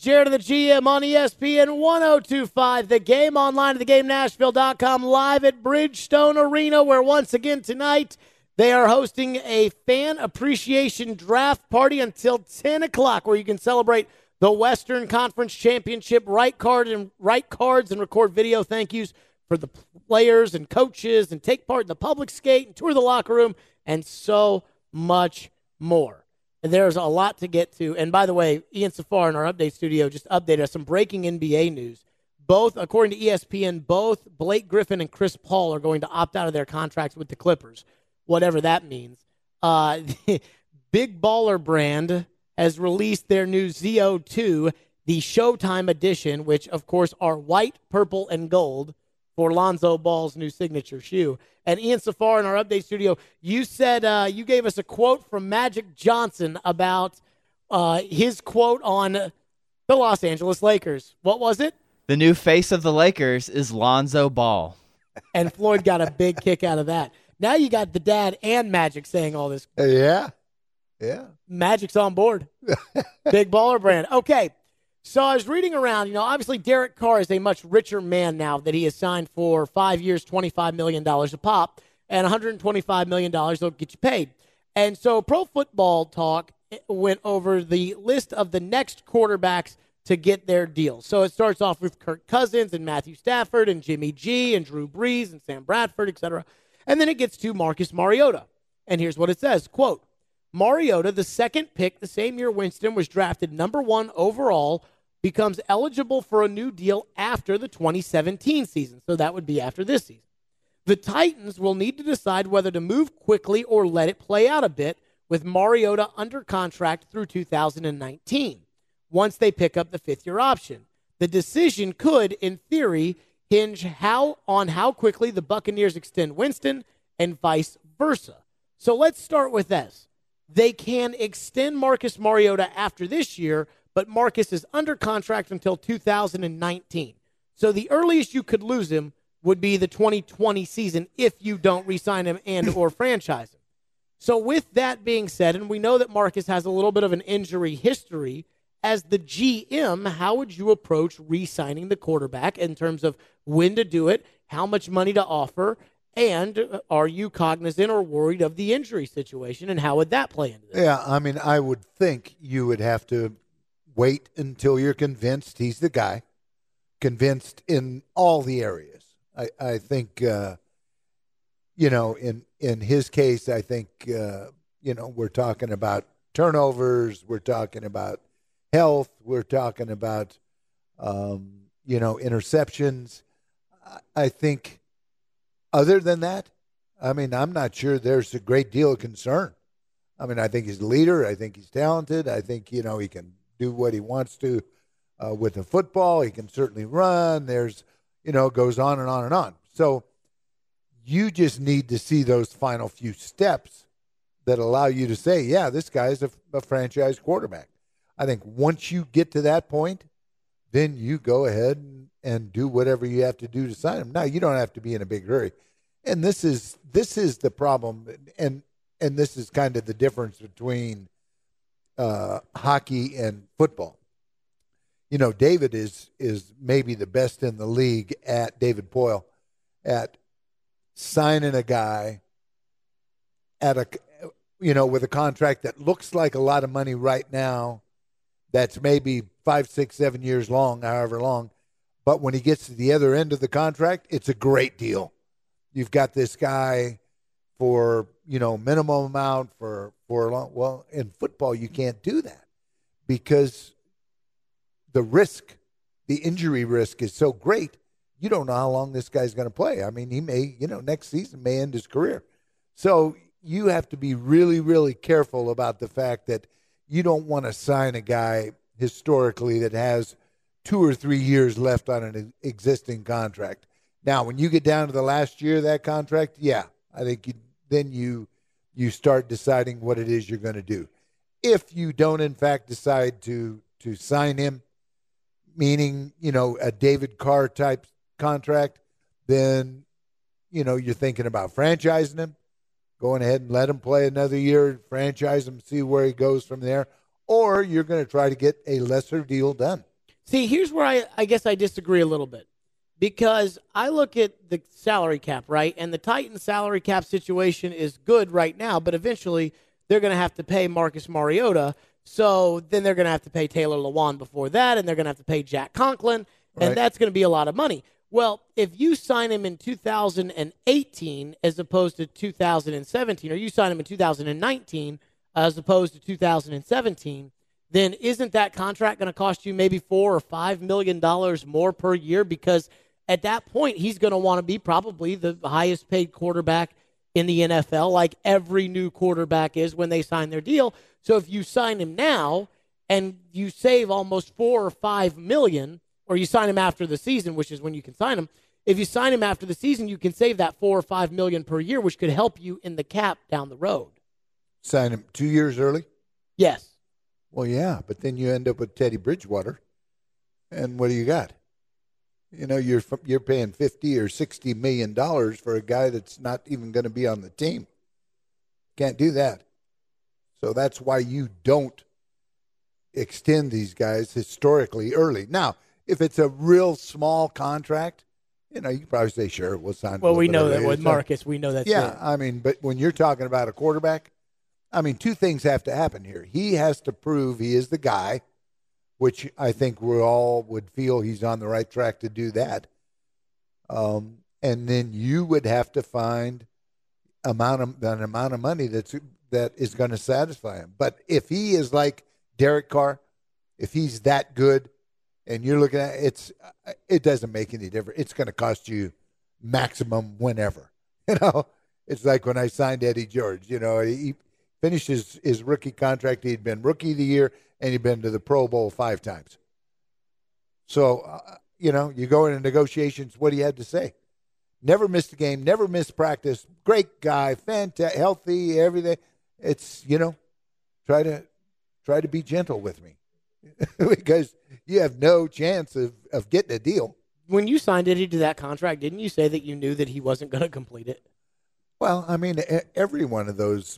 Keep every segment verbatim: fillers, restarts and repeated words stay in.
Jared of the G M on E S P N one oh two point five. The Game online at the game nashville dot com, live at Bridgestone Arena, where once again tonight they are hosting a fan appreciation draft party until ten o'clock, where you can celebrate the Western Conference Championship, write card and write cards and record video thank yous for the players and coaches, and take part in the public skate and tour the locker room, and so much more. And there's a lot to get to. And by the way, Ian Safar in our update studio just updated us some breaking N B A news. Both, according to E S P N, both Blake Griffin and Chris Paul are going to opt out of their contracts with the Clippers, whatever that means. Uh, Big Baller Brand has released their new Z O two, the Showtime edition, which, of course, are white, purple, and gold for Lonzo Ball's new signature shoe. And Ian Safar in our update studio, you said uh, you gave us a quote from Magic Johnson about uh, his quote on the Los Angeles Lakers. What was it? The new face of the Lakers is Lonzo Ball. And Floyd got a big kick out of that. Now you got the dad and Magic saying all this. Uh, yeah. Yeah. Magic's on board. Big Baller Brand. Okay. So I was reading around, you know, obviously Derek Carr is a much richer man now that he has signed for five years, twenty-five million dollars a pop, and one hundred twenty-five million dollars will get you paid. And so Pro Football Talk went over the list of the next quarterbacks to get their deals. So it starts off with Kirk Cousins and Matthew Stafford and Jimmy G and Drew Brees and Sam Bradford, et cetera. And then it gets to Marcus Mariota. And here's what it says, quote, Mariota, the second pick the same year Winston was drafted number one overall, becomes eligible for a new deal after the twenty seventeen season. So that would be after this season. The Titans will need to decide whether to move quickly or let it play out a bit, with Mariota under contract through two thousand nineteen, once they pick up the fifth-year option. The decision could, in theory, hinge how on how quickly the Buccaneers extend Winston and vice versa. So let's start with this. They can extend Marcus Mariota after this year, but Marcus is under contract until two thousand nineteen. So the earliest you could lose him would be the twenty twenty season if you don't re-sign him and or franchise him. So with that being said, and we know that Marcus has a little bit of an injury history, as the G M, how would you approach re-signing the quarterback in terms of when to do it, how much money to offer, and are you cognizant or worried of the injury situation, and how would that play into this? Yeah, I mean, I would think you would have to wait until you're convinced he's the guy, convinced in all the areas. I, I think, uh, you know, in, in his case, I think, uh, you know, we're talking about turnovers, we're talking about health, we're talking about, um, you know, interceptions. I, I think other than that, I mean, I'm not sure there's a great deal of concern. I mean, I think he's a leader. I think he's talented. I think, you know, he can do what he wants to uh, with the football. He can certainly run. There's, you know, it goes on and on and on. So you just need to see those final few steps that allow you to say, yeah, this guy's a, a franchise quarterback. I think once you get to that point, then you go ahead and, and do whatever you have to do to sign him. Now, you don't have to be in a big hurry. And this is this is the problem, and and this is kind of the difference between Uh, hockey and football. You know, David is is maybe the best in the league at David Poyle at signing a guy at a you know with a contract that looks like a lot of money right now. That's maybe five, six, seven years long, however long. But when he gets to the other end of the contract, it's a great deal. You've got this guy for, you know, minimum amount for, for a long, well, in football, you can't do that because the risk, the injury risk is so great. You don't know how long this guy's going to play. I mean, he may, you know, next season may end his career. So you have to be really, really careful about the fact that you don't want to sign a guy historically that has two or three years left on an existing contract. Now, when you get down to the last year of that contract, yeah, I think you, then you you start deciding what it is you're going to do. If you don't, in fact, decide to to sign him, meaning, you know, a David Carr type contract, then, you know, you're thinking about franchising him, going ahead and let him play another year, franchise him, see where he goes from there, or you're going to try to get a lesser deal done. See, here's where I, I guess I disagree a little bit. Because I look at the salary cap, right? And the Titans salary cap situation is good right now, but eventually they're going to have to pay Marcus Mariota. So then they're going to have to pay Taylor Lewan before that, and they're going to have to pay Jack Conklin, and Right. that's going to be a lot of money. Well, if you sign him in two thousand eighteen as opposed to two thousand seventeen, or you sign him in two thousand nineteen as opposed to two thousand seventeen, then isn't that contract going to cost you maybe four or five million dollars more per year? Because at that point, he's going to want to be probably the highest paid quarterback in the N F L, like every new quarterback is when they sign their deal. So if you sign him now and you save almost four or five million, or you sign him after the season, which is when you can sign him. If you sign him after the season, you can save that four or five million per year, which could help you in the cap down the road. Sign him two years early? Yes. Well, yeah, but then you end up with Teddy Bridgewater, and what do you got? You know, you're you're paying fifty or sixty million dollars for a guy that's not even going to be on the team. Can't do that. So that's why you don't extend these guys historically early. Now, if it's a real small contract, you know, you can probably say, sure, we'll sign. Well, we know that early. with Marcus, we know that's Yeah, it. I mean, but when you're talking about a quarterback, I mean, two things have to happen here. He has to prove he is the guy, which I think we all would feel he's on the right track to do that. Um, and then you would have to find amount of an amount of money that's that is going to satisfy him. But if he is like Derek Carr, if he's that good, and you're looking at it's, it doesn't make any difference. It's going to cost you maximum whenever. You know, it's like when I signed Eddie George. You know, he finished his, his rookie contract. He'd been rookie of the year, and he'd been to the Pro Bowl five times. So, uh, you know, you go into negotiations, what do you have to say? Never missed a game, never missed practice. Great guy, fantastic, healthy, everything. It's, you know, try to try to be gentle with me because you have no chance of, of getting a deal. When you signed Eddie to that contract, didn't you say that you knew that he wasn't going to complete it? Well, I mean, every one of those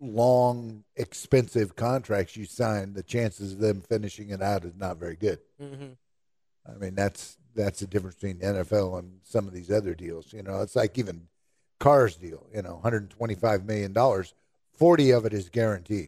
long, expensive contracts you sign, the chances of them finishing it out is not very good. Mm-hmm. I mean, that's that's the difference between the N F L and some of these other deals. You know, it's like even Carr's deal, you know, one hundred twenty-five million dollars, forty of it is guaranteed.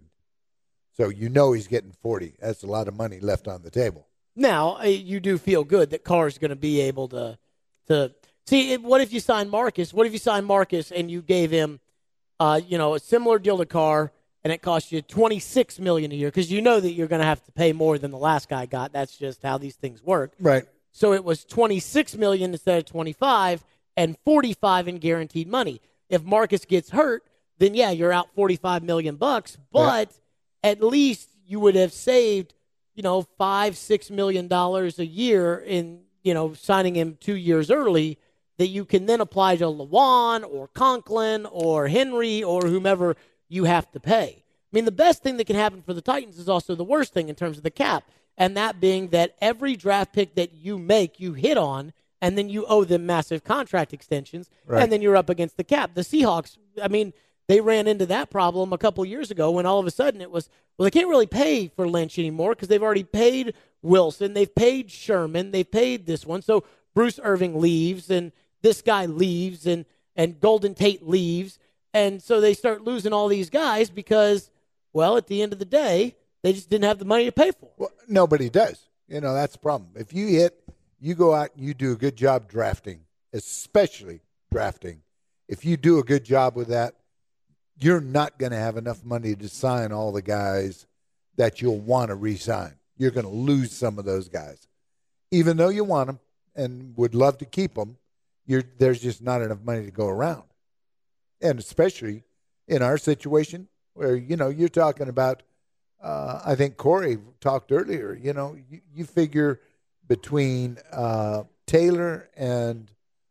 So you know he's getting forty. That's a lot of money left on the table. Now, uh, you do feel good that Carr's going to be able to to see. It, what if you sign Marcus? What if you sign Marcus and you gave him, uh, you know, a similar deal to Carr, and it cost you twenty-six million dollars a year because you know that you're going to have to pay more than the last guy got. That's just how these things work. Right. So it was twenty-six million dollars instead of twenty-five, and forty-five in guaranteed money. If Marcus gets hurt, then yeah, you're out forty-five million bucks. But yeah. At least you would have saved, you know, five, six million dollars a year in, you know, signing him two years early. That you can then apply to Lewan or Conklin or Henry or whomever you have to pay. I mean, the best thing that can happen for the Titans is also the worst thing in terms of the cap, and that being that every draft pick that you make, you hit on, and then you owe them massive contract extensions, right. And then you're up against the cap. The Seahawks, I mean, they ran into that problem a couple years ago when all of a sudden it was, well, they can't really pay for Lynch anymore because they've already paid Wilson, they've paid Sherman, they've paid this one. So Bruce Irving leaves, and this guy leaves, and, and Golden Tate leaves. And so they start losing all these guys because, well, at the end of the day, they just didn't have the money to pay for. Well, nobody does. You know, that's the problem. If you hit, you go out and you do a good job drafting, especially drafting. If you do a good job with that, you're not going to have enough money to sign all the guys that you'll want to re-sign. You're going to lose some of those guys. Even though you want them and would love to keep them, you're, there's just not enough money to go around. And especially in our situation where, you know, you're talking about, uh, I think Corey talked earlier, you know, you, you figure between uh, Taylor and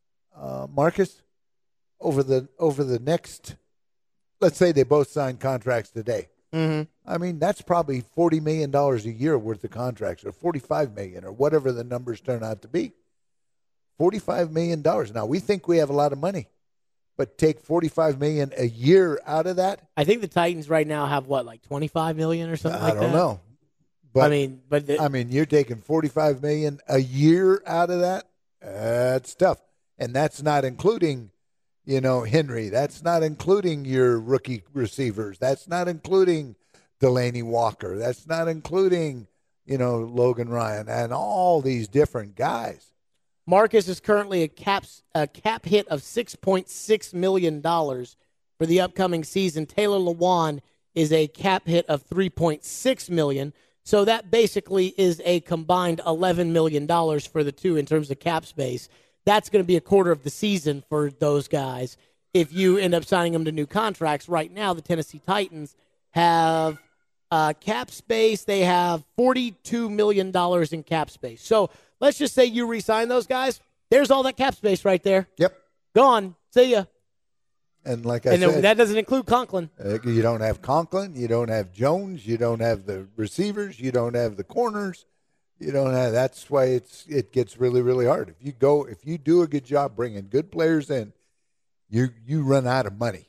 uh, Marcus over the over the next, let's say they both sign contracts today. Mm-hmm. I mean, that's probably forty million dollars a year worth of contracts, or forty-five million dollars, or whatever the numbers turn out to be. forty-five million dollars. Now, we think we have a lot of money, but take forty-five million dollars a year out of that? I think the Titans right now have, what, like twenty-five million dollars or something I like that? don't know. But I mean, but the, I mean, you're taking forty-five million dollars a year out of that. That's tough, and that's not including, you know, Henry. That's not including your rookie receivers. That's not including Delaney Walker. That's not including, you know, Logan Ryan and all these different guys. Marcus is currently a caps a cap hit of six point six million dollars for the upcoming season. Taylor Lewan is a cap hit of three point six million dollars. So that basically is a combined eleven million dollars for the two in terms of cap space. That's going to be a quarter of the season for those guys if you end up signing them to new contracts. Right now, the Tennessee Titans have uh, cap space. They have forty-two million dollars in cap space. So let's just say you re-sign those guys. There's all that cap space right there. Yep. Gone. See ya. And like I and said, that doesn't include Conklin. Uh, you don't have Conklin. You don't have Jones. You don't have the receivers. You don't have the corners. You don't have. That's why it's it gets really really hard. If you go, if you do a good job bringing good players in, you you run out of money.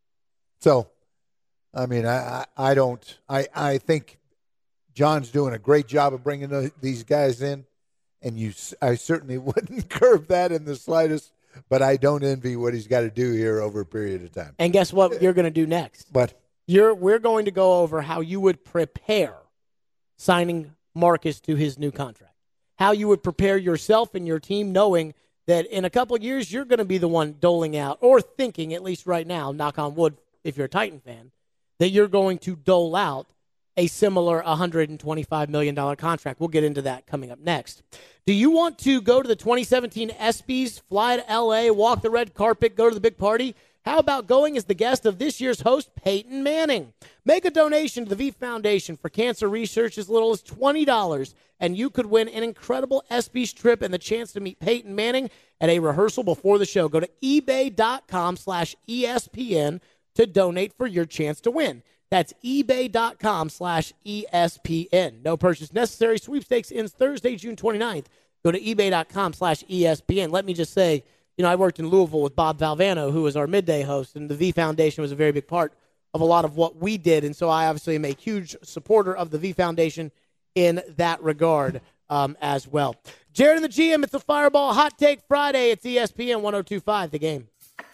So, I mean, I I, I don't. I I think John's doing a great job of bringing the, these guys in, and you. I certainly wouldn't curb that in the slightest. But I don't envy what he's got to do here over a period of time. And guess what you're going to do next? But you're we're going to go over how you would prepare signing Marcus to his new contract. How you would prepare yourself and your team knowing that in a couple of years you're going to be the one doling out or thinking, at least right now, knock on wood if you're a Titan fan, that you're going to dole out a similar one hundred twenty-five million dollars contract. We'll get into that coming up next. Do you want to go to the twenty seventeen ESPYs, fly to L A, walk the red carpet, go to the big party? How about going as the guest of this year's host, Peyton Manning? Make a donation to the V Foundation for cancer research as little as twenty dollars, and you could win an incredible ESPYs trip and the chance to meet Peyton Manning at a rehearsal before the show. Go to ebay.com slash ESPN to donate for your chance to win. That's ebay.com slash ESPN. No purchase necessary. Sweepstakes ends Thursday, June twenty-ninth. Go to ebay.com slash ESPN. Let me just say, you know, I worked in Louisville with Bob Valvano, who was our midday host, and the V Foundation was a very big part of a lot of what we did. And so I obviously am a huge supporter of the V Foundation in that regard um, as well. Jared and the G M, it's a Fireball Hot Take Friday. It's E S P N one oh two point five, The Game.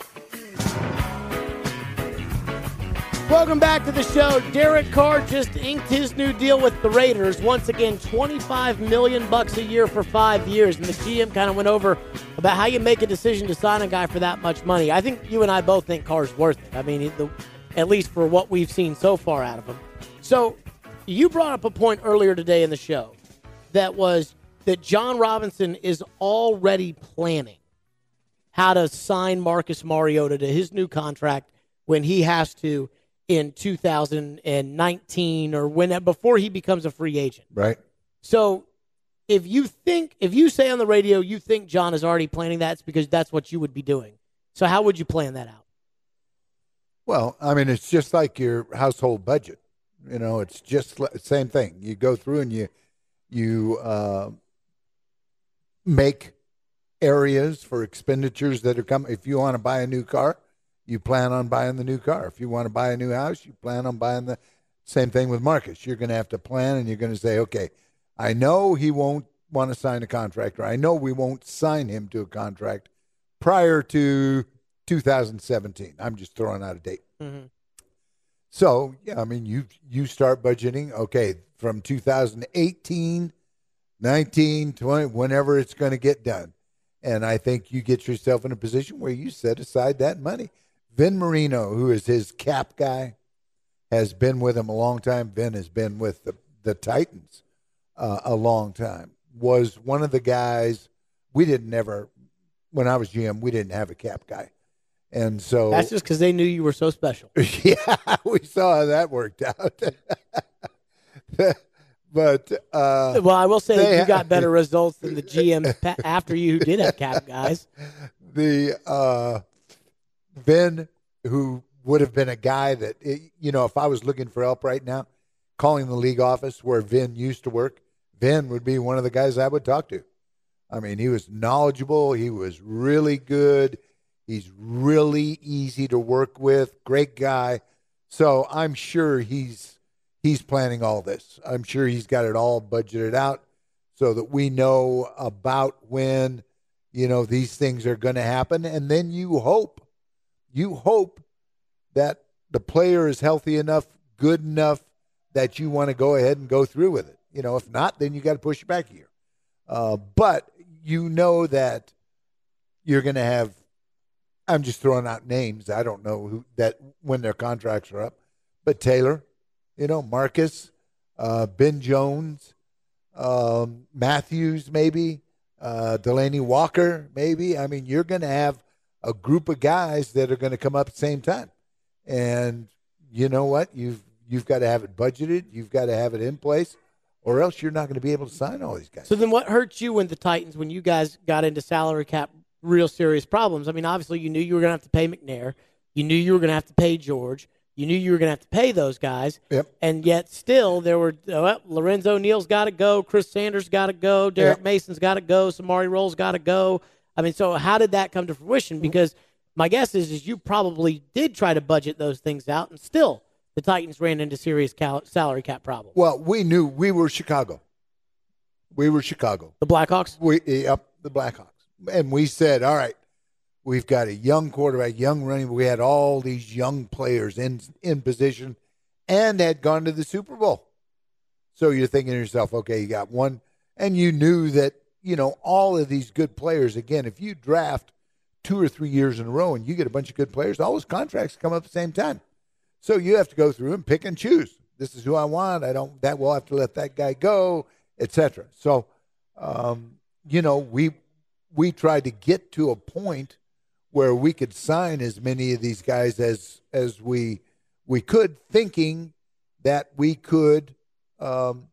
Welcome back to the show. Derek Carr just inked his new deal with the Raiders. Once again, twenty-five million dollars bucks a year for five years. And the G M kind of went over about how you make a decision to sign a guy for that much money. I think you and I both think Carr's worth it. I mean, the, at least for what we've seen so far out of him. So you brought up a point earlier today in the show that was that John Robinson is already planning how to sign Marcus Mariota to his new contract when he has to in two thousand nineteen or when before he becomes a free agent. Right. So if you think, if you say on the radio you think John is already planning that, it's because that's what you would be doing. So how would you plan that out? Well, I mean, it's just like your household budget. You know, it's just the same thing. You go through and you you uh, make areas for expenditures that are coming. If you want to buy a new car, you plan on buying the new car. If you want to buy a new house, you plan on buying the same thing with Marcus. You're going to have to plan, and you're going to say, okay, I know he won't want to sign a contract, or I know we won't sign him to a contract prior to two thousand seventeen. I'm just throwing out a date. Mm-hmm. So, yeah, I mean, you you start budgeting, okay, from two thousand eighteen, nineteen, twenty, whenever it's going to get done. And I think you get yourself in a position where you set aside that money. Vin Marino, who is his cap guy, has been with him a long time. Vin has been with the, the Titans uh, a long time. Was one of the guys, we didn't ever, when I was G M, we didn't have a cap guy. And so that's just because they knew you were so special. Yeah, we saw how that worked out. But uh, well, I will say that you ha- got better results than the G M pa- after you who did have cap guys. The uh, Vin, who would have been a guy that, you know, if I was looking for help right now, calling the league office where Vin used to work, Vin would be one of the guys I would talk to. I mean, he was knowledgeable. He was really good. He's really easy to work with. Great guy. So I'm sure he's he's planning all this. I'm sure he's got it all budgeted out so that we know about when, you know, these things are going to happen. And then you hope, you hope that the player is healthy enough, good enough that you want to go ahead and go through with it. You know, if not, then you got to push it back a year. Uh, but you know that you're going to have, I'm just throwing out names. I don't know who that when their contracts are up, but Taylor, you know, Marcus, uh, Ben Jones, um, Matthews, maybe, uh, Delaney Walker, maybe. I mean, you're going to have a group of guys that are going to come up at the same time. And you know what? You've, you've got to have it budgeted. You've got to have it in place, or else you're not going to be able to sign all these guys. So then what hurt you when the Titans, when you guys got into salary cap real serious problems? I mean, obviously you knew you were going to have to pay McNair. You knew you were going to have to pay George. You knew you were going to have to pay those guys. Yep. And yet still there were, well, Lorenzo Neal's got to go. Chris Sanders got to go. Derek Yep. Mason's got to go. Samari Roll's got to go. I mean, so how did that come to fruition? Because my guess is, is you probably did try to budget those things out, and still the Titans ran into serious cal- salary cap problems. Well, we knew we were Chicago. We were Chicago. The Blackhawks? We Yep, the Blackhawks. And we said, all right, we've got a young quarterback, young running. We had all these young players in in position and had gone to the Super Bowl. So you're thinking to yourself, okay, you got one. And you knew that, you know, all of these good players, again, if you draft two or three years in a row and you get a bunch of good players, all those contracts come up at the same time. So you have to go through and pick and choose. This is who I want. I don't, that will have to let that guy go, et cetera. So, um, you know, we, we tried to get to a point where we could sign as many of these guys as as we we could, thinking that we could um,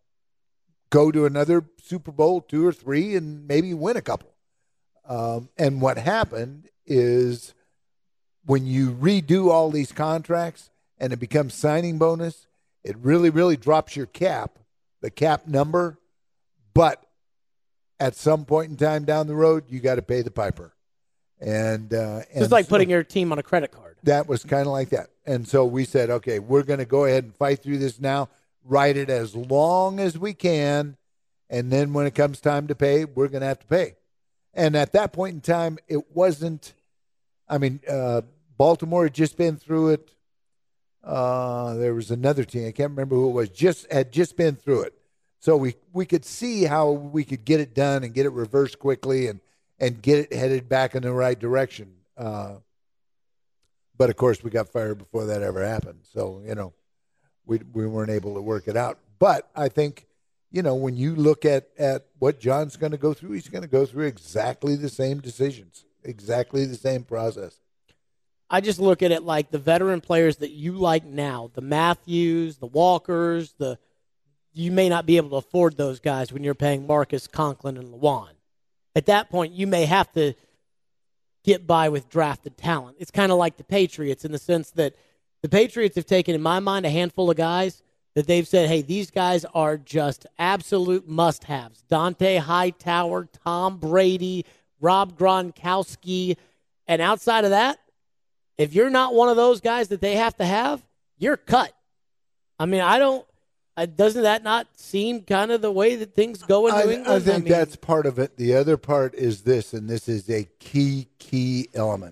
go to another Super Bowl, two or three, and maybe win a couple. Um, and what happened is when you redo all these contracts and it becomes signing bonus, it really, really drops your cap, the cap number. But at some point in time down the road, you got to pay the piper. And, uh, and it's like so putting your team on a credit card. that was kind of like that. And so we said, okay, we're going to go ahead and fight through this now, write it as long as we can, and then when it comes time to pay, we're going to have to pay. And at that point in time, it wasn't, I mean, uh, Baltimore had just been through it. Uh, there was another team, I can't remember who it was, just had just been through it. So we, we could see how we could get it done and get it reversed quickly and, and get it headed back in the right direction. Uh, but, of course, we got fired before that ever happened. So, you know, we we weren't able to work it out. But I think, you know, when you look at, at what John's going to go through, he's going to go through exactly the same decisions, exactly the same process. I just look at it like the veteran players that you like now, the Matthews, the Walkers, the you may not be able to afford those guys when you're paying Marcus, Conklin, and Lewan. At that point, you may have to get by with drafted talent. It's kind of like the Patriots in the sense that the Patriots have taken, in my mind, a handful of guys that they've said, hey, these guys are just absolute must-haves. Dante Hightower, Tom Brady, Rob Gronkowski. And outside of that, if you're not one of those guys that they have to have, you're cut. I mean, I don't uh, – doesn't that not seem kind of the way that things go in New I, England? I think I mean, that's part of it. The other part is this, and this is a key, key element.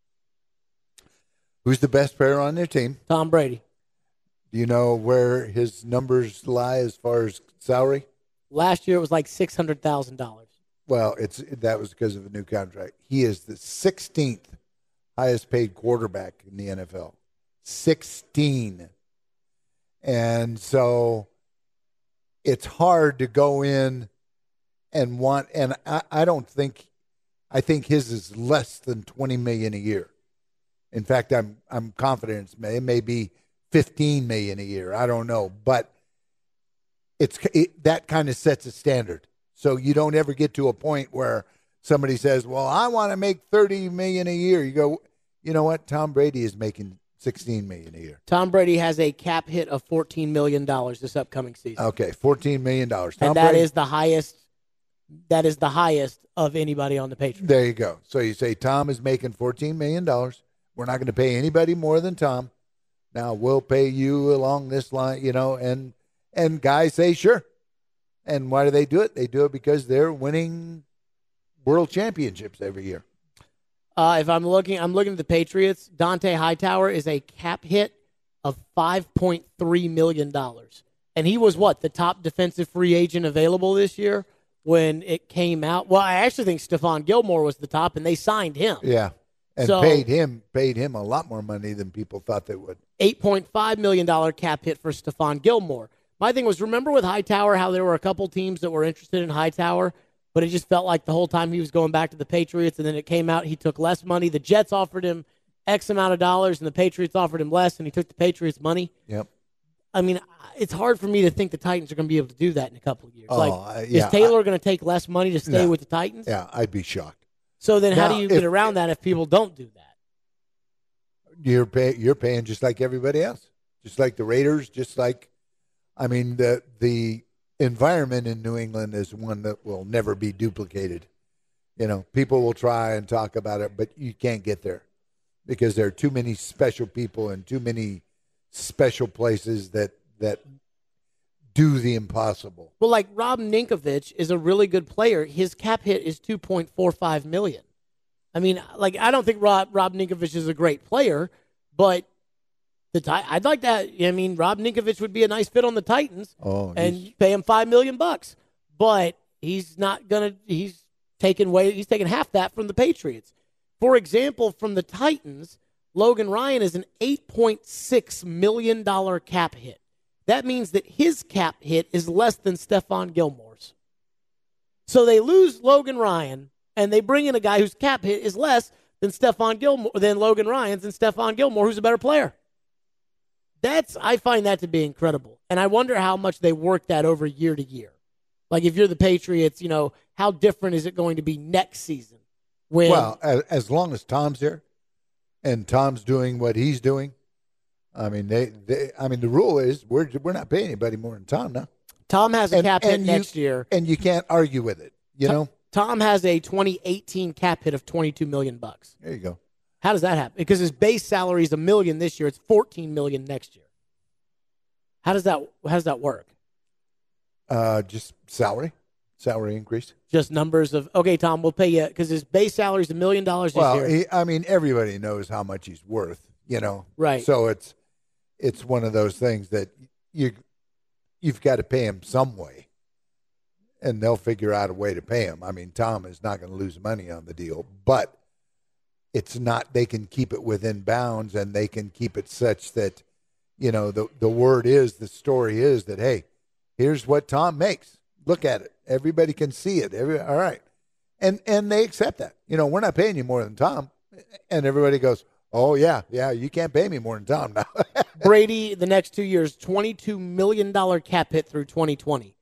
Who's the best player on their team? Tom Brady. Do you know where his numbers lie as far as salary? Last year it was like six hundred thousand dollars. Well, it's that was because of a new contract. He is the sixteenth highest paid quarterback in the N F L. sixteen. And so it's hard to go in and want, and I, I don't think, I think his is less than twenty million dollars a year. In fact, I'm I'm confident it's may, it may be fifteen million dollars a year. I don't know, but it's it, that kind of sets a standard. So you don't ever get to a point where somebody says, "Well, I want to make thirty million dollars a year." You go, "You know what? Tom Brady is making sixteen million dollars a year." Tom Brady has a cap hit of fourteen million dollars this upcoming season. Okay, fourteen million dollars. Tom and that Brady, is the highest that is the highest of anybody on the Patriots. There you go. So you say Tom is making fourteen million dollars. We're not going to pay anybody more than Tom. Now we'll pay you along this line, you know, and and guys say sure. And why do they do it? They do it because they're winning world championships every year. Uh, if I'm looking, I'm looking at the Patriots. Dante Hightower is a cap hit of five point three million dollars. And he was what? The top defensive free agent available this year when it came out. Well, I actually think Stephon Gilmore was the top, and they signed him. Yeah. And so, paid him paid him a lot more money than people thought they would. eight point five million dollars cap hit for Stephon Gilmore. My thing was, remember with Hightower how there were a couple teams that were interested in Hightower, but it just felt like the whole time he was going back to the Patriots, and then it came out he took less money. The Jets offered him X amount of dollars, and the Patriots offered him less, and he took the Patriots' money. Yep. I mean, it's hard for me to think the Titans are going to be able to do that in a couple of years. Oh, like, uh, yeah, is Taylor going to take less money to stay no. with the Titans? Yeah, I'd be shocked. So then how Now, do you if- get around that if people don't do that? You're pay, you're paying just like everybody else, just like the Raiders, just like, I mean, the the environment in New England is one that will never be duplicated. You know, people will try and talk about it, but you can't get there because there are too many special people and too many special places that that do the impossible. Well, like Rob Ninkovich is a really good player. His cap hit is two point four five million dollars. I mean, like I don't think Rob Rob Ninkovich is a great player, but the I'd like that. I mean, Rob Ninkovich would be a nice fit on the Titans, Oh, and he's- pay him five million bucks. But he's not gonna. He's taking way. He's taking half that from the Patriots. For example, from the Titans, Logan Ryan is an eight point six million dollar cap hit. That means that his cap hit is less than Stephon Gilmore's. So they lose Logan Ryan, and they bring in a guy whose cap hit is less than Stephon Gilmore, than Logan Ryan's, and Stephon Gilmore, who's a better player. That's I find that to be incredible, and I wonder how much they work that over year to year. Like if you're the Patriots, you know, how different is it going to be next season? When well, as, as long as Tom's there, and Tom's doing what he's doing. I mean, they, they. I mean, the rule is we're we're not paying anybody more than Tom now, Tom has a and- cap hit and you- next year. and you can't argue with it. You know, Tom has a twenty eighteen cap hit of twenty-two million bucks. there you go. How does that happen? Because his base salary is a million this year. It's fourteen million next year. How does that how does that work? Uh, just salary, salary increase. Just numbers of okay, Tom, we'll pay you because his base salary is a million dollars this Well, year. he, I mean, everybody knows how much he's worth. You know, Right. So it's it's one of those things that you you've got to pay him some way, and they'll figure out a way to pay him. I mean, Tom is not going to lose money on the deal, but it's not. They can keep it within bounds, and they can keep it such that you know the the word is the story is that hey, here's what Tom makes. Look at it. Everybody can see it. Every all right, and and they accept that. You know, we're not paying you more than Tom, and everybody goes, oh yeah, yeah, you can't pay me more than Tom now. Brady, the next two years, twenty-two million dollars cap hit through twenty twenty.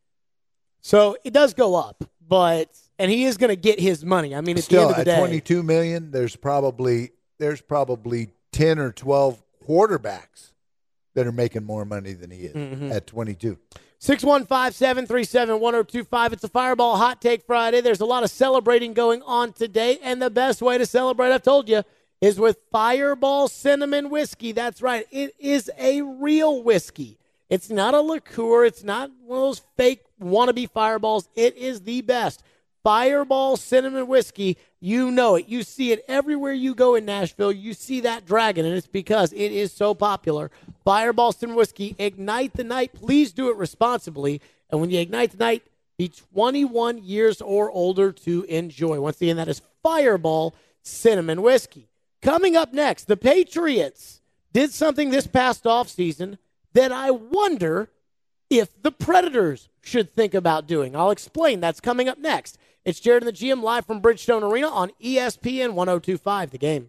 So it does go up, but and he is going to get his money. I mean, at Still, the end of the at day, twenty-two million, there's probably there's probably ten or twelve quarterbacks that are making more money than he is Mm-hmm. at twenty-two. six one five, seven three seven, one oh two five. It's a Fireball Hot Take Friday. There's a lot of celebrating going on today, and the best way to celebrate, I've told you, is with Fireball Cinnamon Whiskey. That's right. It is a real whiskey. It's not a liqueur. It's not one of those fake wannabe Fireballs. It is the best. Fireball Cinnamon Whiskey. You know it. You see it everywhere you go in Nashville. You see that dragon, and it's because it is so popular. Fireball Cinnamon Whiskey. Ignite the night. Please do it responsibly. And when you ignite the night, be twenty-one years or older to enjoy. Once again, that is Fireball Cinnamon Whiskey. Coming up next, the Patriots did something this past offseason that I wonder if the Predators should think about doing. I'll explain. That's coming up next. It's Jared and the G M live from Bridgestone Arena on E S P N one oh two point five, The Game.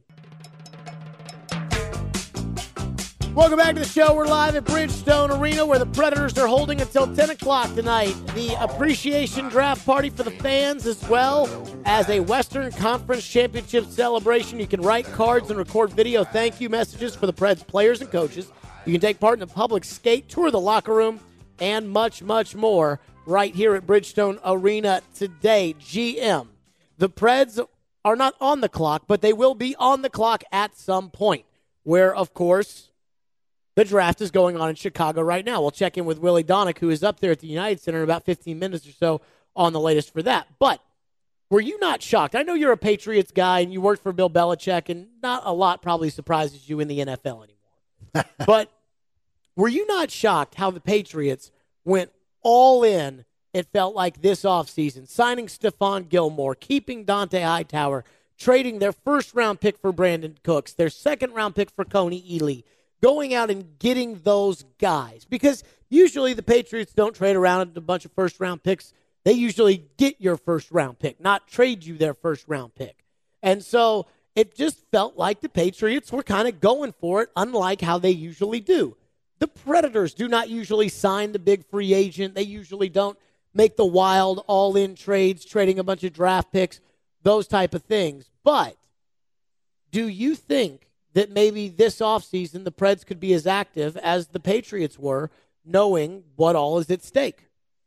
Welcome back to the show. We're live at Bridgestone Arena where the Predators are holding until ten o'clock tonight the appreciation draft party for the fans as well as a Western Conference Championship celebration. You can write cards and record video thank you messages for the Preds players and coaches. You can take part in a public skate, tour the locker room, and much, much more right here at Bridgestone Arena today. G M, the Preds are not on the clock, but they will be on the clock at some point where, of course, The draft is going on in Chicago right now. We'll check in with Willie Donick, who is up there at the United Center in about fifteen minutes or so on the latest for that. But were you not shocked? I know you're a Patriots guy and you worked for Bill Belichick, and not a lot probably surprises you in the N F L anymore. But were you not shocked how the Patriots went all in, it felt like, this offseason, signing Stephon Gilmore, keeping Dante Hightower, trading their first-round pick for Brandon Cooks, their second-round pick for Coney Ely, going out and getting those guys? Because usually the Patriots don't trade around a bunch of first-round picks. They usually get your first-round pick, not trade you their first-round pick. And so it just felt like the Patriots were kind of going for it, unlike how they usually do. The Predators do not usually sign the big free agent. They usually don't make the wild all-in trades, trading a bunch of draft picks, those type of things. But do you think that maybe this offseason the Preds could be as active as the Patriots were, knowing what all is at stake?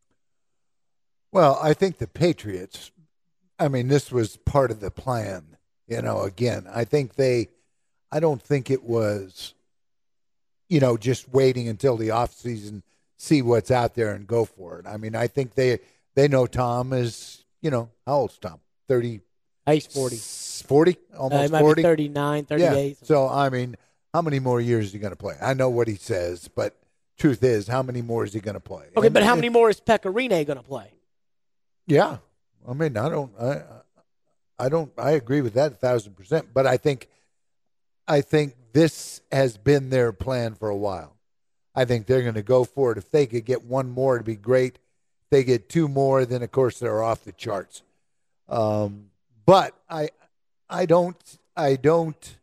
Well, I think the Patriots, I mean, this was part of the plan. You know, again, I think they, I don't think it was, you know, just waiting until the offseason, see what's out there and go for it. I mean, I think they they know Tom is, you know, how old's Tom? thirty? He's forty. forty? Uh, Almost he might forty? be thirty-nine, thirty-eight. Yeah. So, I mean, how many more years is he going to play? I know what he says, but truth is, how many more is he going to play? Okay, and, but how and, many more is Pekka Rinne going to play? Yeah. I mean, I don't, I, I don't, I agree with that a thousand percent, but I think, I think this has been their plan for a while. I think they're going to go for it. If they could get one more, it'd be great. If they get two more, then of course they're off the charts. Um, but I, I don't, I don't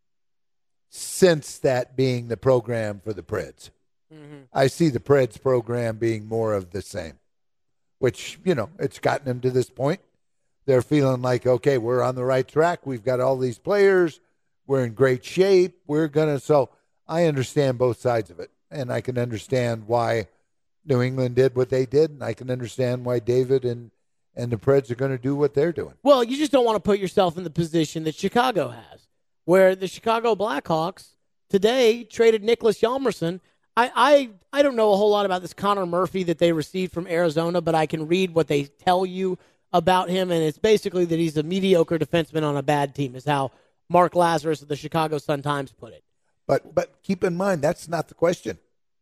sense that being the program for the Preds. Mm-hmm. I see the Preds program being more of the same, which, you know, it's gotten them to this point. They're feeling like, okay, we're on the right track. We've got all these players. We're in great shape. We're going to, so I understand both sides of it. And I can understand why New England did what they did. And I can understand why David and, and the Preds are going to do what they're doing. Well, you just don't want to put yourself in the position that Chicago has, where the Chicago Blackhawks today traded Nicholas Hjalmarsson. I, I, I don't know a whole lot about this Connor Murphy that they received from Arizona, but I can read what they tell you about him, and it's basically that he's a mediocre defenseman on a bad team, is how Mark Lazarus of the Chicago Sun-Times put it. But but keep in mind, that's not the question.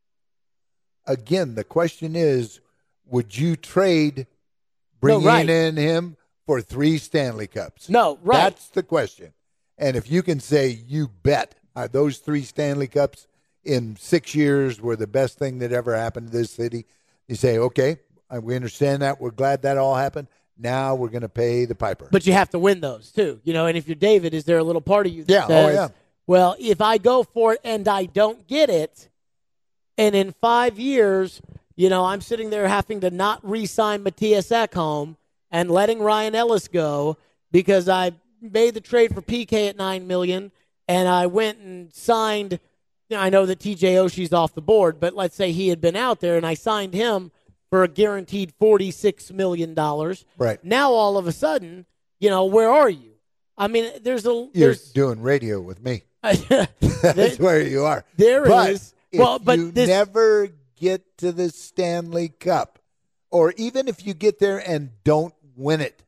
Again, the question is, would you trade bringing no, right. in him for three Stanley Cups? No, right. That's the question. And if you can say, you bet, uh, those three Stanley Cups in six years were the best thing that ever happened to this city, you say, okay, we understand that. We're glad that all happened. Now we're going to pay the piper. But you have to win those, too. You know, and if you're David, is there a little part of you that yeah, says, oh, yeah. well, if I go for it and I don't get it, and in five years, you know, I'm sitting there having to not re-sign Matthias Ekholm and letting Ryan Ellis go because I made the trade for P K at nine million dollars and I went and signed, you know, I know that T J Oshie's off the board, but let's say he had been out there and I signed him for a guaranteed forty-six million dollars. Right. Now, all of a sudden, you know, where are you? I mean, there's a... There's, You're doing radio with me. there, That's where you are. There but is. If well, but you this, never get to the Stanley Cup, or even if you get there and don't win it,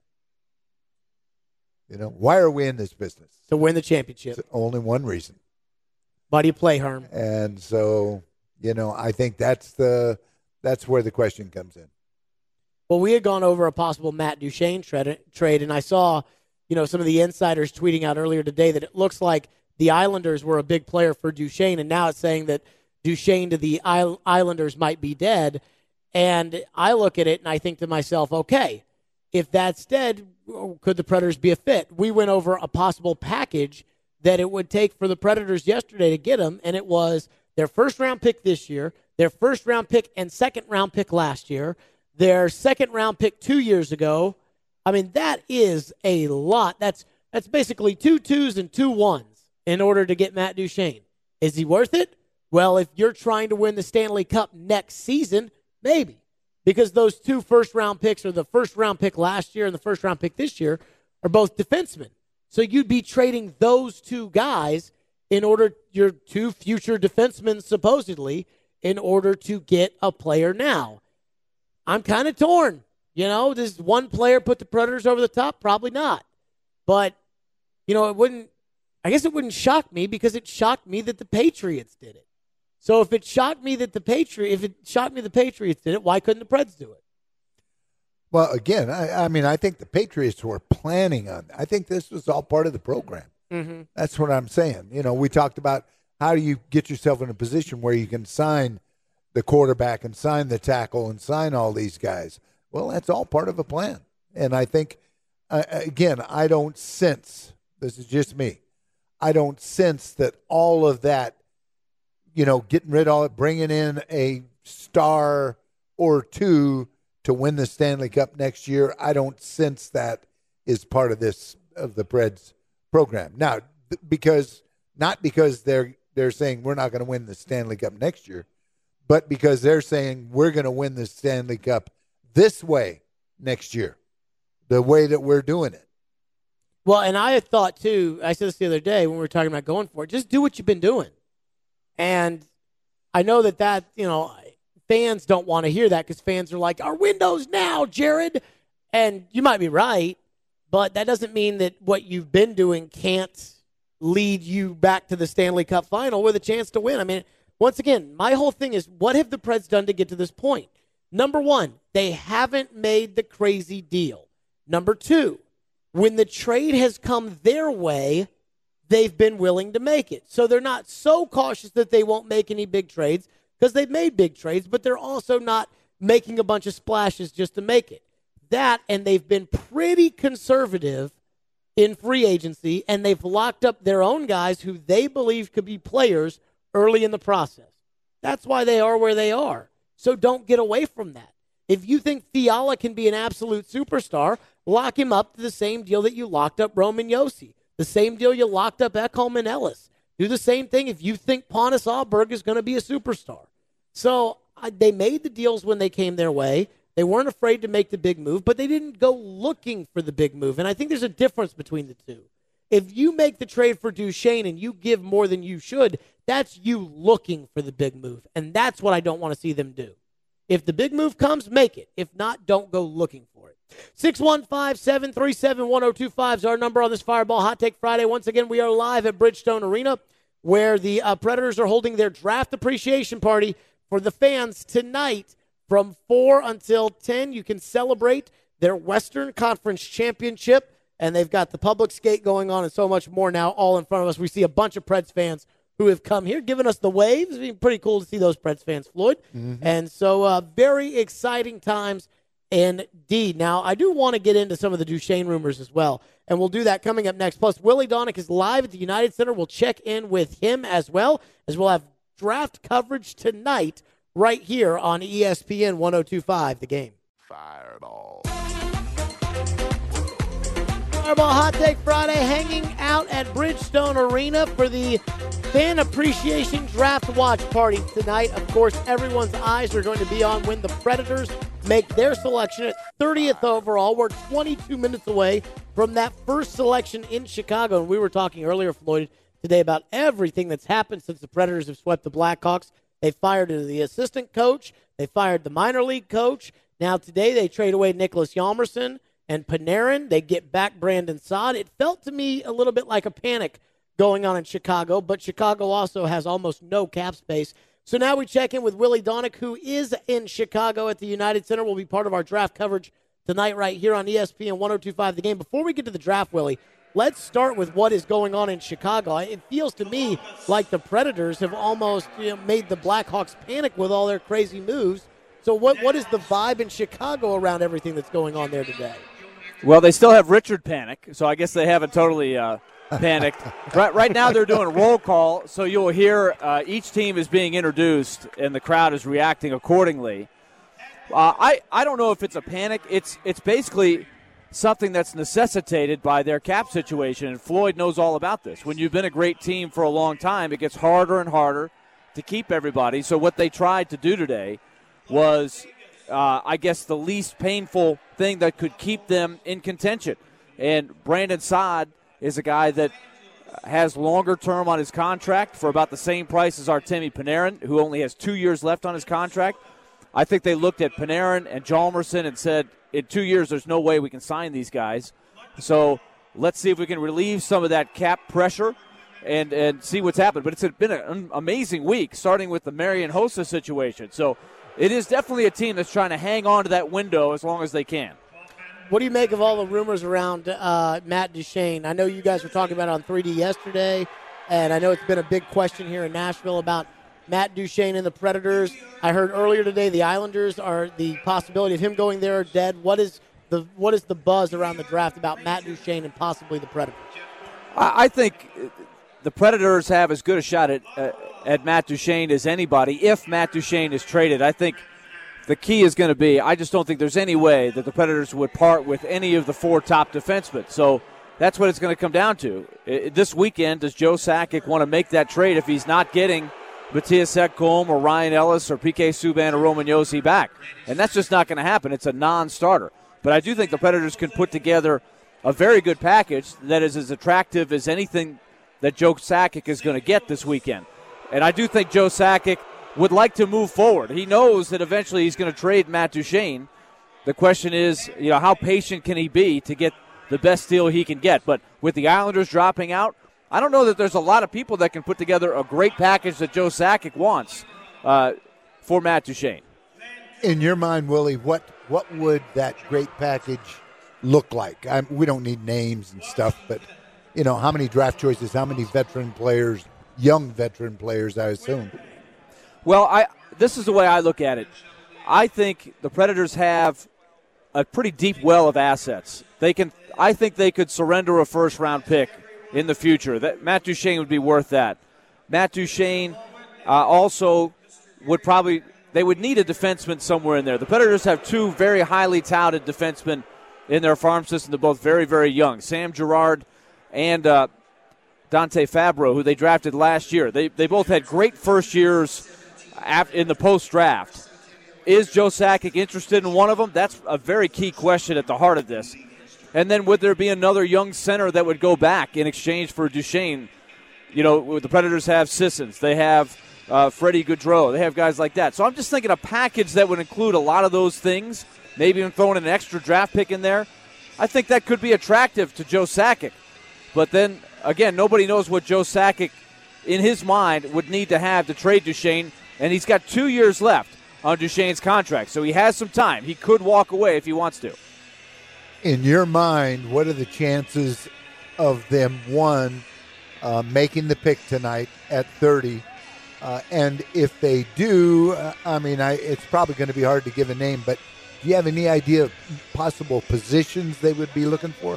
you know, why are we in this business? To win the championship. It's only one reason. Why do you play, Herm? And so, you know, I think that's the that's where the question comes in. Well, we had gone over a possible Matt Duchene trade, trade, and I saw, you know, some of the insiders tweeting out earlier today that it looks like the Islanders were a big player for Duchene, and now it's saying that Duchene to the Islanders might be dead. And I look at it and I think to myself, okay, if that's dead, could the Predators be a fit? We went over a possible package that it would take for the Predators yesterday to get him, and it was their first-round pick this year, their first-round pick and second-round pick last year, their second-round pick two years ago. I mean, that is a lot. That's that's basically two twos and two ones in order to get Matt Duchene. Is he worth it? Well, if you're trying to win the Stanley Cup next season, maybe. Because those two first-round picks, or the first-round pick last year and the first-round pick this year, are both defensemen. So you'd be trading those two guys in order, your two future defensemen supposedly, in order to get a player now. I'm kind of torn. You know, does one player put the Predators over the top? Probably not. But, you know, it wouldn't, I guess it wouldn't shock me because it shocked me that the Patriots did it. So if it shocked me that the Patriots, if it shocked me the Patriots did it, why couldn't the Preds do it? Well, again, I, I mean, I think the Patriots were planning on, I think this was all part of the program. Mm-hmm. That's what I'm saying. You know, we talked about how do you get yourself in a position where you can sign the quarterback and sign the tackle and sign all these guys. Well, that's all part of a plan. And I think, uh, again, I don't sense, this is just me, I don't sense that all of that, you know, getting rid of it, bringing in a star or two to win the Stanley Cup next year, I don't sense that is part of this, of the Preds program. Now, th- because, not because they're they're saying we're not going to win the Stanley Cup next year, but because they're saying we're going to win the Stanley Cup this way next year, the way that we're doing it. Well, and I had thought, too, I said this the other day when we were talking about going for it, just do what you've been doing. And I know that that, you know, fans don't want to hear that because fans are like, our window's now, Jared. And you might be right, but that doesn't mean that what you've been doing can't lead you back to the Stanley Cup final with a chance to win. I mean, once again, my whole thing is, what have the Preds done to get to this point? Number one, they haven't made the crazy deal. Number two, when the trade has come their way, they've been willing to make it. So they're not so cautious that they won't make any big trades because they've made big trades, but they're also not making a bunch of splashes just to make it. That, and they've been pretty conservative in free agency, and they've locked up their own guys who they believe could be players early in the process. That's why they are where they are. So don't get away from that. If you think Fiala can be an absolute superstar, lock him up to the same deal that you locked up Roman Josi, the same deal you locked up Ekholm and Ellis. Do the same thing if you think Pontus Ahlberg is going to be a superstar. So uh, they made the deals when they came their way. They weren't afraid to make the big move, but they didn't go looking for the big move. And I think there's a difference between the two. If you make the trade for Duchesne and you give more than you should, that's you looking for the big move. And that's what I don't want to see them do. If the big move comes, make it. If not, don't go looking for it. six one five, seven three seven, one oh two five is our number on this Fireball Hot Take Friday. Once again, we are live at Bridgestone Arena, where the uh, Predators are holding their draft appreciation party for the fans tonight from four until ten. You can celebrate their Western Conference Championship, and they've got the public skate going on and so much more now all in front of us. We see a bunch of Preds fans who have come here, giving us the waves. It's been pretty cool to see those Preds fans, Floyd. Mm-hmm. And so uh, very exciting times indeed. Now, I do want to get into some of the Duchesne rumors as well, and we'll do that coming up next. Plus, Willie Daunic is live at the United Center. We'll check in with him as well, as we'll have draft coverage tonight right here on E S P N one oh two point five, The Game. Fireball. Fireball Hot Take Friday, hanging out at Bridgestone Arena for the Fan Appreciation Draft Watch Party tonight. Of course, everyone's eyes are going to be on when the Predators make their selection at thirtieth overall. We're twenty-two minutes away from that first selection in Chicago. And we were talking earlier, Floyd, today about everything that's happened since the Predators have swept the Blackhawks. They fired the assistant coach. They fired the minor league coach. Now today they trade away Nicholas Hjalmarsson and Panarin. They get back Brandon Saad. It felt to me a little bit like a panic going on in Chicago, but Chicago also has almost no cap space. So now we check in with Willie Daunic, who is in Chicago at the United Center. Will be part of our draft coverage tonight right here on E S P N one oh two point five The Game. Before we get to the draft, Willie, let's start with what is going on in Chicago. It feels to me like the Predators have almost, you know, made the Blackhawks panic with all their crazy moves. So what what is the vibe in Chicago around everything that's going on there today? Well, they still have Richard panic, so I guess they haven't totally uh, panicked. right, right now they're doing a roll call, so you'll hear uh, each team is being introduced, and the crowd is reacting accordingly. Uh, I, I don't know if it's a panic. It's it's basically something that's necessitated by their cap situation, and Floyd knows all about this. When you've been a great team for a long time, it gets harder and harder to keep everybody. So what they tried to do today was, uh, I guess, the least painful thing that could keep them in contention. And Brandon Saad is a guy that has longer term on his contract for about the same price as Artemi Panarin, who only has two years left on his contract. I think they looked at Panarin and Hjalmarsson and said, in two years, there's no way we can sign these guys. So let's see if we can relieve some of that cap pressure and, and see what's happened. But it's been an amazing week, starting with the Marian Hossa situation. So it is definitely a team that's trying to hang on to that window as long as they can. What do you make of all the rumors around uh, Matt Duchene? I know you guys were talking about it on three D yesterday, and I know it's been a big question here in Nashville about Matt Duchene and the Predators. I heard earlier today the Islanders are the possibility of him going there or dead. What is the what is the buzz around the draft about Matt Duchene and possibly the Predators? I think the Predators have as good a shot at uh, at Matt Duchene as anybody if Matt Duchene is traded. I think the key is going to be, I just don't think there's any way that the Predators would part with any of the four top defensemen. So that's what it's going to come down to. It, this weekend, does Joe Sakic want to make that trade if he's not getting Matthias Ekholm or Ryan Ellis or P K Subban or Roman Josi back? And that's just not going to happen. It's a non-starter. But I do think the Predators can put together a very good package that is as attractive as anything that Joe Sakic is going to get this weekend. And I do think Joe Sakic would like to move forward. He knows that eventually he's going to trade Matt Duchene. The question is, you know, how patient can he be to get the best deal he can get? But with the Islanders dropping out, I don't know that there's a lot of people that can put together a great package that Joe Sakic wants uh, for Matt Duchene. In your mind, Willie, what what would that great package look like? I, we don't need names and stuff, but, you know, how many draft choices, how many veteran players, young veteran players, I assume? Well, I this is the way I look at it. I think the Predators have a pretty deep well of assets. They can. I think they could surrender a first-round pick in the future. That Matt Duchene would be worth that. Matt Duchene uh, also would probably – they would need a defenseman somewhere in there. The Predators have two very highly touted defensemen in their farm system. They're both very, very young. Sam Girard and uh, Dante Fabro, who they drafted last year. They, they both had great first years in the post-draft. Is Joe Sakic interested in one of them? That's a very key question at the heart of this. And then would there be another young center that would go back in exchange for Duchene? You know, the Predators have Sissons. They have uh, Freddie Gaudreau. They have guys like that. So I'm just thinking a package that would include a lot of those things, maybe even throwing an extra draft pick in there. I think that could be attractive to Joe Sakic. But then, again, nobody knows what Joe Sakic, in his mind, would need to have to trade Duchene. And he's got two years left on Duchene's contract, so he has some time. He could walk away if he wants to. In your mind, what are the chances of them, one, uh, making the pick tonight at thirty? Uh, and if they do, uh, I mean, I, it's probably going to be hard to give a name, but do you have any idea of possible positions they would be looking for?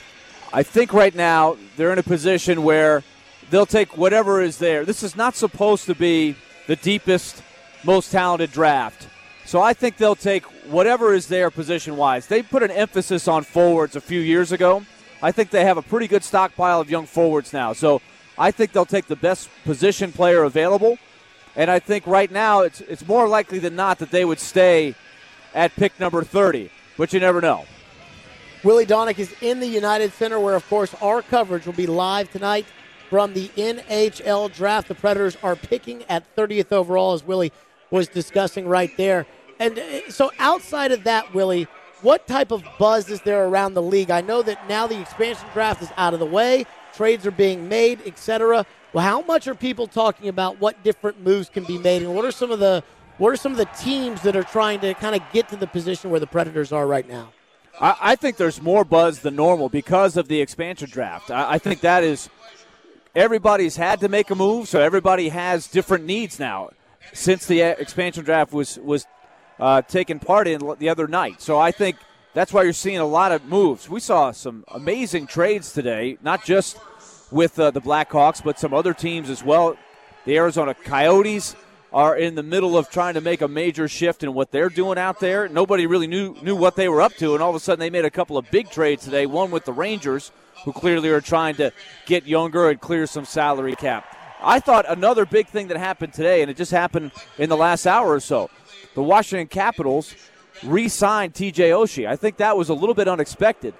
I think right now they're in a position where they'll take whatever is there. This is not supposed to be the deepest, most talented draft. So I think they'll take whatever is there position-wise. They put an emphasis on forwards a few years ago. I think they have a pretty good stockpile of young forwards now. So I think they'll take the best position player available. And I think right now it's it's more likely than not that they would stay at pick number thirty. But you never know. Willie Daunic is in the United Center, where, of course, our coverage will be live tonight from the N H L draft. The Predators are picking at thirtieth overall, as Willie was discussing right there. And so outside of that, Willie, what type of buzz is there around the league? I know that now the expansion draft is out of the way, trades are being made, et cetera. Well, how much are people talking about what different moves can be made, and what are some of the what are some of the teams that are trying to kind of get to the position where the Predators are right now? I, I think there's more buzz than normal because of the expansion draft. I, I think that is everybody's had to make a move, so everybody has different needs now since the expansion draft was was uh, taken part in the other night. So I think that's why you're seeing a lot of moves. We saw some amazing trades today, not just with uh, the Blackhawks, but some other teams as well. The Arizona Coyotes are in the middle of trying to make a major shift in what they're doing out there. Nobody really knew knew what they were up to, and all of a sudden they made a couple of big trades today, one with the Rangers, who clearly are trying to get younger and clear some salary cap. I thought another big thing that happened today, and it just happened in the last hour or so, the Washington Capitals re-signed T J Oshie. I think that was a little bit unexpected.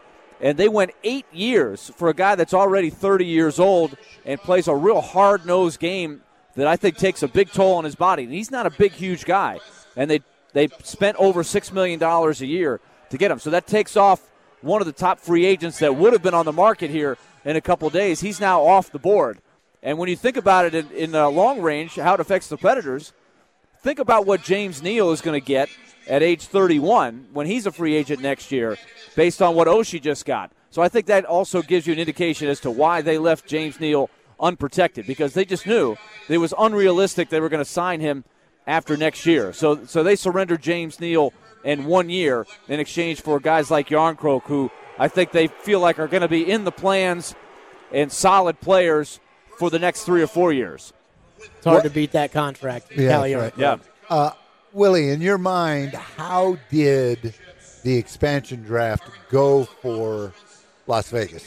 And they went eight years for a guy that's already thirty years old and plays a real hard-nosed game that I think takes a big toll on his body. And he's not a big, huge guy. And they they spent over six million dollars a year to get him. So that takes off one of the top free agents that would have been on the market here in a couple of days. He's now off the board. And when you think about it in, in uh, long range, how it affects the Predators, think about what James Neal is going to get at age thirty-one when he's a free agent next year based on what Oshie just got. So I think that also gives you an indication as to why they left James Neal unprotected, because they just knew it was unrealistic they were going to sign him after next year. So so they surrendered James Neal in one year in exchange for guys like Jarnkrok, who I think they feel like are going to be in the plans and solid players for the next three or four years. It's hard What? to beat that contract. Yeah, Cal that's right. Jarnkrok. Yeah. Uh, Willie, in your mind, how did the expansion draft go for Las Vegas?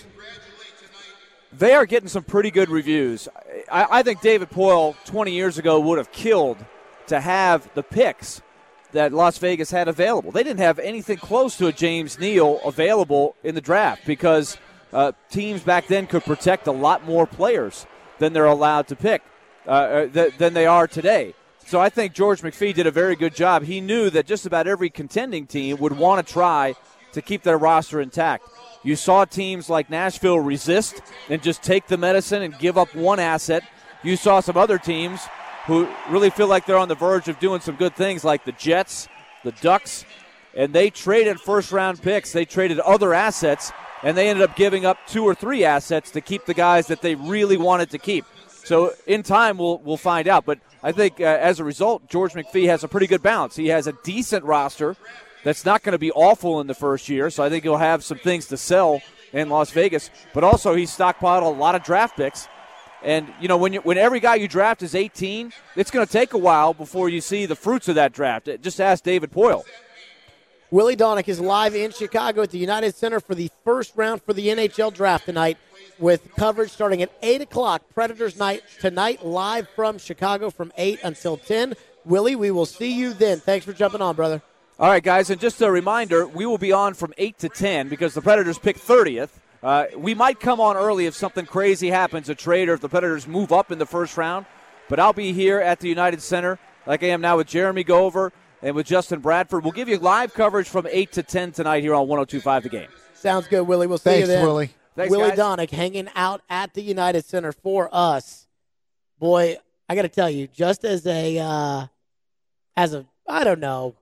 They are getting some pretty good reviews. I, I think David Poile twenty years ago would have killed to have the picks that Las Vegas had available. They didn't have anything close to a James Neal available in the draft because uh, teams back then could protect a lot more players than they're allowed to pick, uh, th- than they are today. So I think George McPhee did a very good job. He knew that just about every contending team would want to try to keep their roster intact. You saw teams like Nashville resist and just take the medicine and give up one asset. You saw some other teams who really feel like they're on the verge of doing some good things, like the Jets, the Ducks, and they traded first-round picks. They traded other assets, and they ended up giving up two or three assets to keep the guys that they really wanted to keep. So in time, we'll we'll find out. But I think uh, as a result, George McPhee has a pretty good balance. He has a decent roster that's not going to be awful in the first year, so I think he'll have some things to sell in Las Vegas. But also, he's stockpiled a lot of draft picks. And, you know, when you, when every guy you draft is eighteen, it's going to take a while before you see the fruits of that draft. Just ask David Poile. Willie Daunic is live in Chicago at the United Center for the first round for the N H L draft tonight, with coverage starting at eight o'clock. Predators night tonight, live from Chicago from eight until ten. Willie, we will see you then. Thanks for jumping on, brother. All right, guys, and just a reminder, we will be on from eight to ten because the Predators pick thirtieth. Uh, we might come on early if something crazy happens, a trade, or if the Predators move up in the first round. But I'll be here at the United Center like I am now with Jeremy Gover and with Justin Bradford. We'll give you live coverage from eight to ten tonight here on one oh two point five The Game. Sounds good, Willie. We'll see Thanks, you then. Willie. Thanks, Willie guys. Daunic hanging out at the United Center for us. Boy, I got to tell you, just as a, uh, as a, I don't know,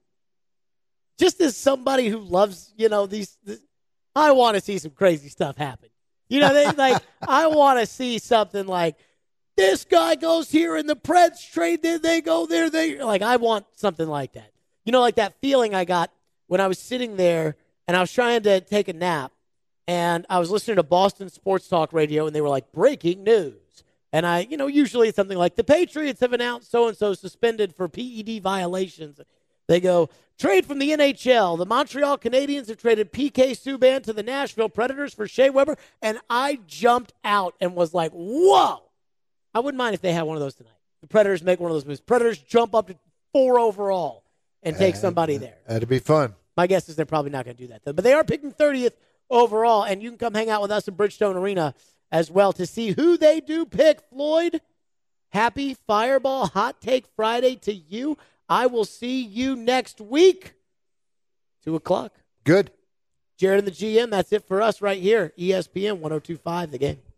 just as somebody who loves, you know, these, this, I want to see some crazy stuff happen. You know, they like, I want to see something like, this guy goes here and the Preds trade, then they go there. They like, I want something like that. You know, like that feeling I got when I was sitting there and I was trying to take a nap and I was listening to Boston Sports Talk Radio and they were like, breaking news. And I, you know, usually it's something like the Patriots have announced so-and-so suspended for P E D violations. They go, trade from the N H L. The Montreal Canadiens have traded P K Subban to the Nashville Predators for Shea Weber. And I jumped out and was like, whoa. I wouldn't mind if they had one of those tonight. The Predators make one of those moves. Predators jump up to four overall and take somebody there. That'd be fun. My guess is they're probably not going to do that, though. But they are picking thirtieth overall, and you can come hang out with us at Bridgestone Arena as well to see who they do pick. Floyd, happy Fireball Hot Take Friday to you. I will see you next week, two o'clock. Good. Jared and the G M, that's it for us right here. E S P N one oh two point five The Game.